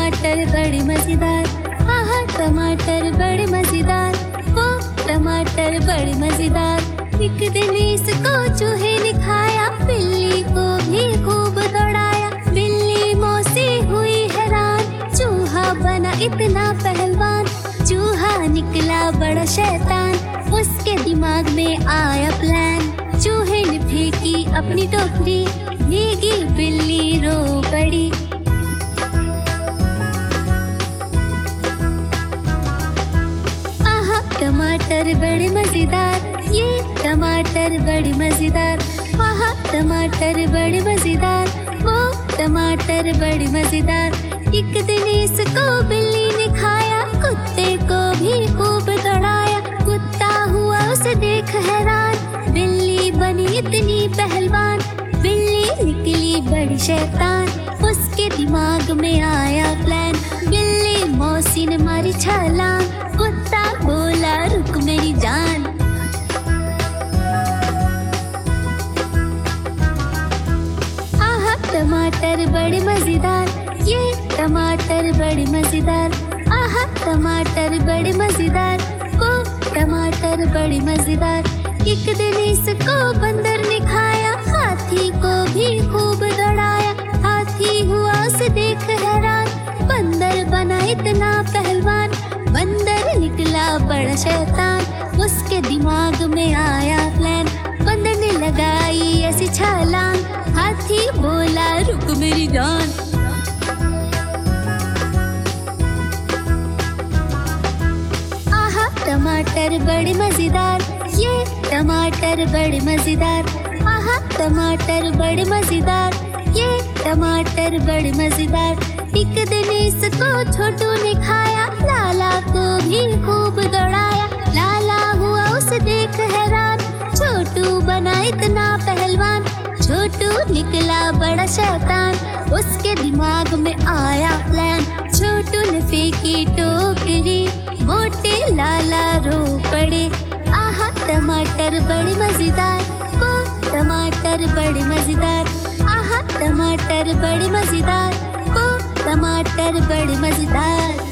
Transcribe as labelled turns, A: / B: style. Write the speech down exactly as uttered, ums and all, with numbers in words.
A: टमाटर बड़े मजेदार, आहा टमाटर बड़े मजेदार, वो टमाटर बड़े मजेदार। एक दिन इसको चूहे ने खाया, बिल्ली को भी खूब दौड़ाया। बिल्ली मौसी हुई हैरान, चूहा बना इतना पहलवान। चूहा निकला बड़ा शैतान, उसके दिमाग में आया प्लान। चूहे ने फेंकी अपनी टोकरी, भीगी बिल्ली रो पड़ी। आहा टमाटर बड़े मजेदार, ये टमाटर बड़े मजेदार, आहा टमाटर बड़े मजेदार, वो टमाटर बड़े मजेदार। एक दिन इसको बिल्ली ने खाया, कुत्ते को भी खूब दौड़ाया। कुत्ता हुआ उसे देख हैरान, बिल्ली बनी इतनी पहलवान। बिल्ली निकली बड़ी शैतान, उसके दिमाग में आया प्लान। बिल्ली मौसी ने मारी छलांग, कुत्ता बोला रुक मेरी जान। आहा टमाटर बड़े मजेदार, ये टमाटर बड़े मजेदार, आहा टमाटर बड़े मजेदार, वो टमाटर बड़े मजेदार। एक दिन इसको बंदर ने खाया, हाथी को भी खूब दौड़ाया। हाथी हुआ उसे देख हैरान, बंदर बना इतना पहलवान। बंदर निकला बड़ा शैतान, उसके दिमाग में आया प्लान। बंदर ने लगाई ऐसी छलांग, हाथी बोला रुक मेरी जान। आहा टमाटर बड़े मजेदार, ये टमाटर बड़े मजेदार, आहा टमाटर बड़े मजेदार, ये टमाटर बड़े मजेदार। एक दिन इसको छोटू ने खाया, लाला को भी खूब दौड़ाया। लाला हुआ उसे देख हैरान, छोटू बना इतना पहलवान। छोटू निकला बड़ा शैतान, उसके दिमाग में आया प्लान। छोटू ने फेंकी टोकरी, मोटे लाला रो पड़े। आहा टमाटर बड़े मजेदार, वो टमाटर बड़े मजेदार, आहा टमाटर बड़े मजेदार, वो टमाटर बड़े मजेदार।